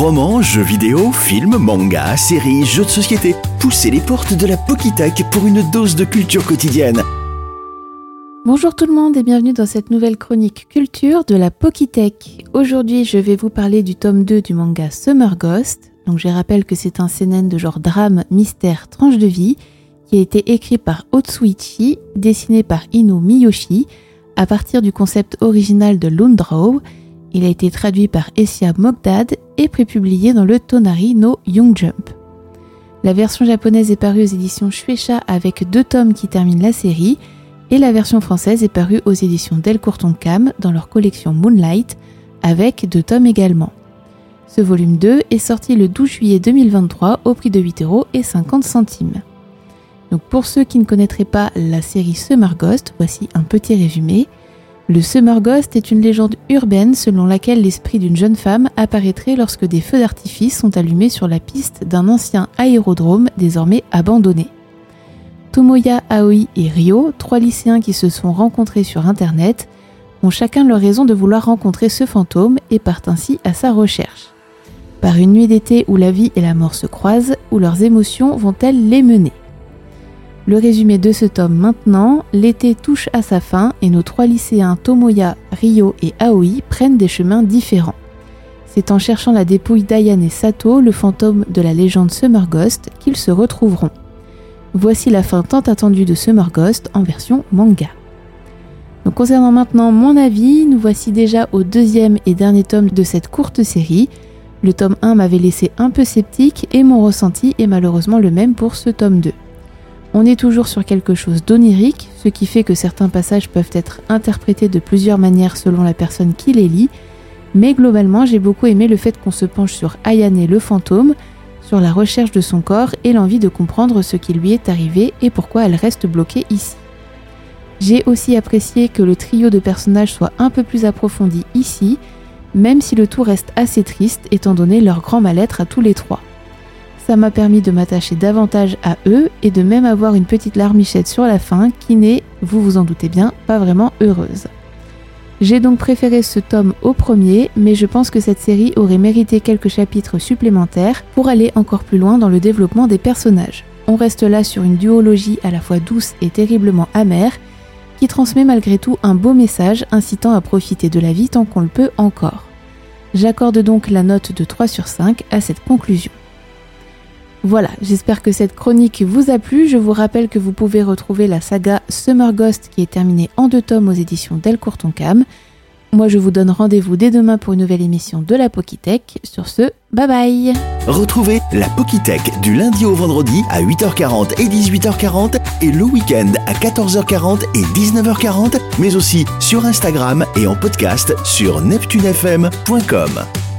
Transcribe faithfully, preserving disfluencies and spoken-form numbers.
Romans, jeux vidéo, films, mangas, séries, jeux de société. Poussez les portes de la Pokitech pour une dose de culture quotidienne. Bonjour tout le monde et bienvenue dans cette nouvelle chronique culture de la Pokitech. Aujourd'hui, je vais vous parler du tome deux du manga Summer Ghost. Donc je rappelle que c'est un seinen de genre drame, mystère, tranche de vie qui a été écrit par Otsuichi, dessiné par Ino Miyoshi à partir du concept original de Lundraw. Il a été traduit par Essia Mogdad et prépublié dans le Tonari no Young Jump. La version japonaise est parue aux éditions Shueisha avec deux tomes qui terminent la série et la version française est parue aux éditions Delcourt Tonkam dans leur collection Moonlight avec deux tomes également. Ce volume deux est sorti le douze juillet deux mille vingt-trois au prix de huit euros cinquante. Donc pour ceux qui ne connaîtraient pas la série Summer Ghost, voici un petit résumé. Le Summer Ghost est une légende urbaine selon laquelle l'esprit d'une jeune femme apparaîtrait lorsque des feux d'artifice sont allumés sur la piste d'un ancien aérodrome désormais abandonné. Tomoya, Aoi et Ryo, trois lycéens qui se sont rencontrés sur internet, ont chacun leur raison de vouloir rencontrer ce fantôme et partent ainsi à sa recherche. Par une nuit d'été où la vie et la mort se croisent, où leurs émotions vont-elles les mener ? Le résumé de ce tome maintenant, l'été touche à sa fin et nos trois lycéens Tomoya, Ryo et Aoi prennent des chemins différents. C'est en cherchant la dépouille d'Ayane Sato, le fantôme de la légende Summer Ghost, qu'ils se retrouveront. Voici la fin tant attendue de Summer Ghost en version manga. Donc concernant maintenant mon avis, nous voici déjà au deuxième et dernier tome de cette courte série. Le tome un m'avait laissé un peu sceptique et mon ressenti est malheureusement le même pour ce tome deux. On est toujours sur quelque chose d'onirique, ce qui fait que certains passages peuvent être interprétés de plusieurs manières selon la personne qui les lit, mais globalement j'ai beaucoup aimé le fait qu'on se penche sur Ayane le fantôme, sur la recherche de son corps et l'envie de comprendre ce qui lui est arrivé et pourquoi elle reste bloquée ici. J'ai aussi apprécié que le trio de personnages soit un peu plus approfondi ici, même si le tout reste assez triste étant donné leur grand mal-être à tous les trois. Ça m'a permis de m'attacher davantage à eux et de même avoir une petite larmichette sur la fin qui n'est, vous vous en doutez bien, pas vraiment heureuse. J'ai donc préféré ce tome au premier, mais je pense que cette série aurait mérité quelques chapitres supplémentaires pour aller encore plus loin dans le développement des personnages. On reste là sur une duologie à la fois douce et terriblement amère, qui transmet malgré tout un beau message incitant à profiter de la vie tant qu'on le peut encore. J'accorde donc la note de trois sur cinq à cette conclusion. Voilà, j'espère que cette chronique vous a plu. Je vous rappelle que vous pouvez retrouver la saga Summer Ghost qui est terminée en deux tomes aux éditions Delcourt Tonkam. Moi je vous donne rendez-vous dès demain pour une nouvelle émission de la Pokitech. Sur ce, bye bye. Retrouvez la Pokitech du lundi au vendredi à huit heures quarante et dix-huit heures quarante et le week-end à quatorze heures quarante et dix-neuf heures quarante, mais aussi sur Instagram et en podcast sur neptune f m point com.